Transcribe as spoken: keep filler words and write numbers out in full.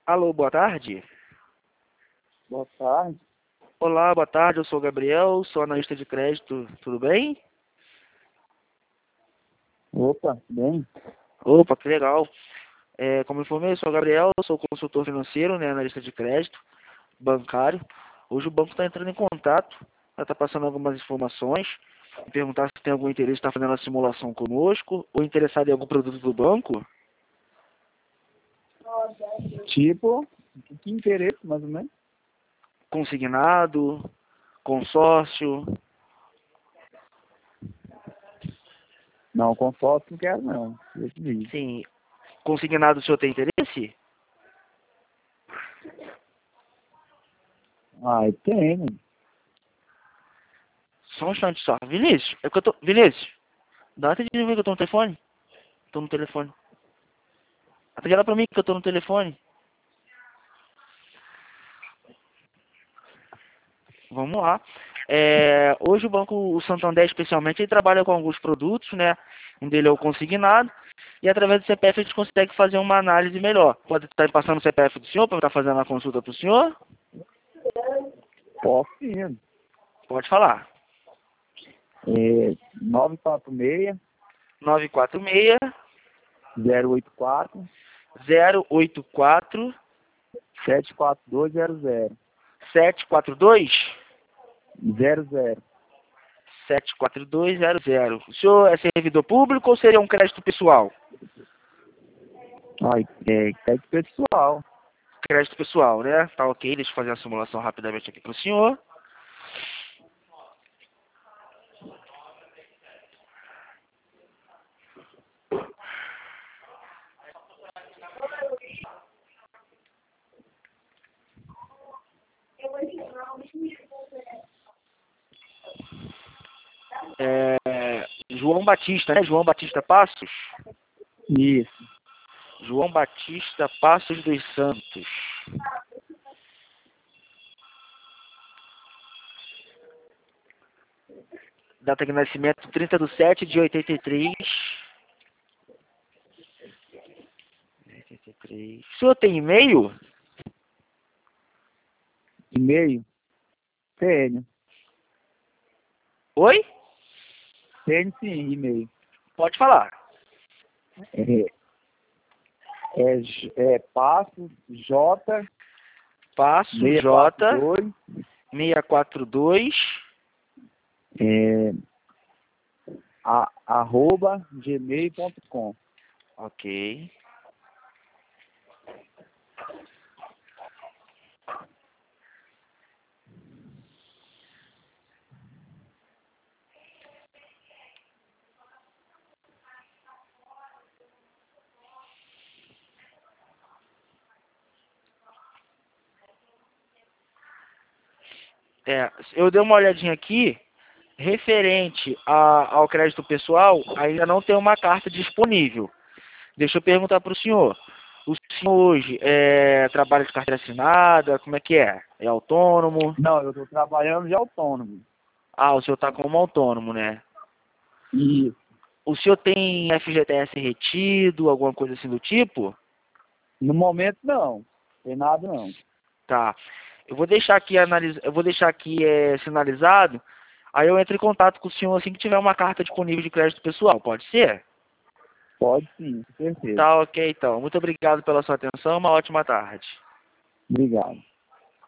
Alô, boa tarde. Boa tarde. Olá, boa tarde. Eu sou o Gabriel, sou analista de crédito. Tudo bem? Opa, bem? Opa, que legal. É, como informei, eu sou o Gabriel, sou consultor financeiro, né, analista de crédito, bancário. Hoje o banco está entrando em contato, está passando algumas informações, e perguntar se tem algum interesse em estar fazendo a simulação conosco, ou interessado em algum produto do banco. Tipo, que interesse, mais ou menos? Consignado, consórcio. Não, consórcio não quero não. Esse vídeo. Sim. Consignado, o senhor tem interesse? Ah, tem, né? Só um instante só. Vinícius, é que eu tô... Vinícius, dá uma atendida pra mim que eu tô no telefone. Tô no telefone. Atende ela pra mim que eu tô no telefone. Vamos lá. É, hoje o Banco o Santander, especialmente, ele trabalha com alguns produtos, né? Um dele é o consignado. E através do C P F a gente consegue fazer uma análise melhor. Pode estar passando o C P F do senhor para estar fazendo a consulta para o senhor? Posso sim. Pode falar. É nove quatro seis, nove quatro seis, zero oito quatro, zero oito quatro, sete quatro dois zero zero. sete quatro dois, Zero zero. sete quatro dois zero zero. O senhor é servidor público ou seria um crédito pessoal? Ai, é crédito pessoal. Crédito pessoal, né? Tá ok, deixa eu fazer a simulação rapidamente aqui para o senhor. É, João Batista, né? João Batista Passos? Isso. João Batista Passos dos Santos. Data de nascimento trinta de sete de oitenta e três. oitenta e três. O senhor tem e-mail? E-mail? Tenho. Oi? Tenho sim, e-mail. Pode falar. É, é, J- é passo J Passo seiscentos e quarenta e J dois seiscentos e quarenta e dois é, a, arroba gmail ponto com. Ok. É, eu dei uma olhadinha aqui, referente a, ao crédito pessoal, ainda não tem uma carta disponível. Deixa eu perguntar para o senhor. O senhor hoje é, trabalha de carteira assinada? Como é que é? É autônomo? Não, eu estou trabalhando de autônomo. Ah, o senhor está como autônomo, né? E O senhor tem F G T S retido, alguma coisa assim do tipo? no momento não, tem nada não. Tá. Eu vou deixar aqui analis... eu vou deixar aqui é, sinalizado. Aí eu entro em contato com o senhor assim que tiver uma carta disponível de crédito pessoal, pode ser? Pode sim, com certeza. Tá ok então. Muito obrigado pela sua atenção, uma ótima tarde. Obrigado.